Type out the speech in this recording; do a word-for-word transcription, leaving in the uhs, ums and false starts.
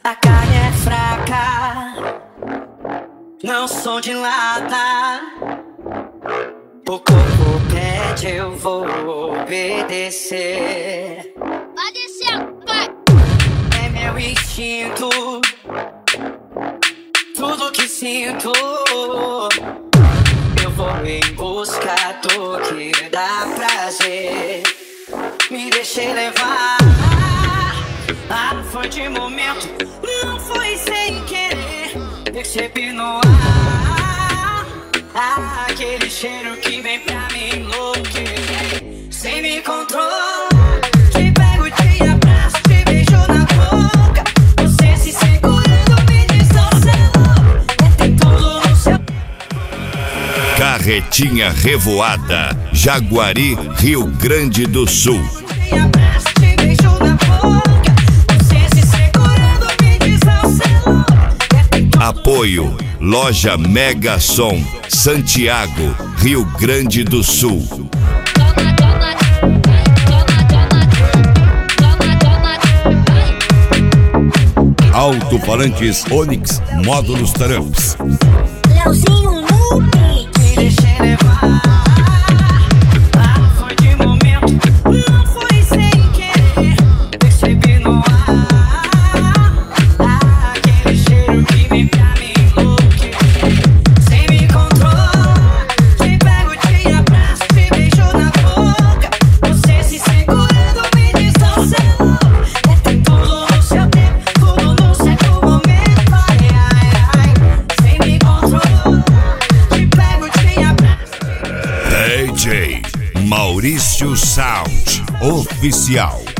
A carne é fraca, não sou de lata. O corpo pede, eu vou obedecer. Vai descer, pai. É meu instinto, tudo que sinto. Eu vou em busca do que dá prazer. Me deixei levar. Ah, não foi de momento, não foi sem querer. Percebi no ar, ah, aquele cheiro que vem pra me enlouquecer. Sem me controlar, te pego, te abraço, te beijo na boca. Você se segurando, me desacelou. Tem tudo no seu. Carretinha Revoada, Jaguari, Rio Grande do Sul. Te abraço, te beijo na boca. Apoio Loja Mega Som, Santiago, Rio Grande do Sul. Alto-falantes Onix Módulos Trumps. Leozinho Loop. Me deixei levar. Ah, não foi de momento, não foi sem querer. Percebi no ar, ah, aquele cheiro que vem pra me enlouquecer. Sem me controlar, te pego, te abraço, te beijo na boca. Você se segurando, me desacelou. É tem tudo no seu tempo, tudo no certo momento. Ai, ai, ai. Sem me controlar, te pego, te abraço. D J Maurício Sound Oficial.